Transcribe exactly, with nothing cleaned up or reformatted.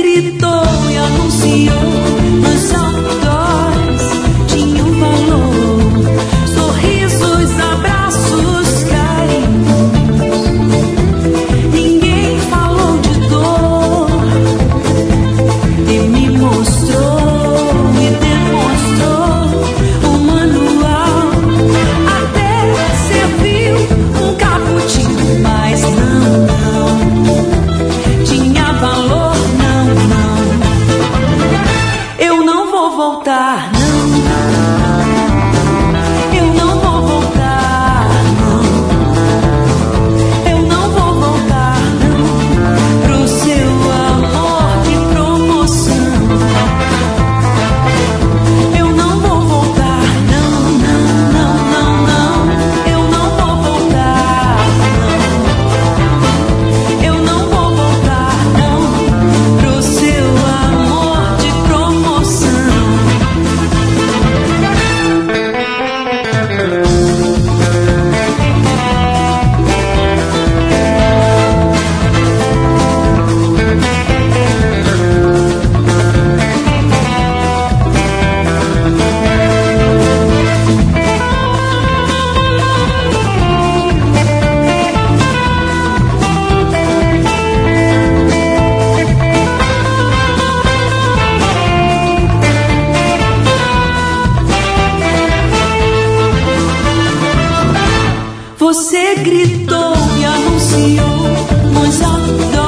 gritou e anunciou nos outdoors, tinha um valor. Sorrisos, abraços, carinhos. Ninguém falou de dor e me mostrou e demonstrou o manual. Até serviu um cappuccino, mas não, não tinha valor, não, não. Eu não vou voltar, não. Eu não vou voltar, não. Eu não vou voltar, não, pro seu amor de promoção. Eu não vou voltar, não, não, não, não, não. Eu não vou voltar, não. Eu não vou voltar, não, pro seu amor de promoção. Você gritou e anunciou nos outdoors.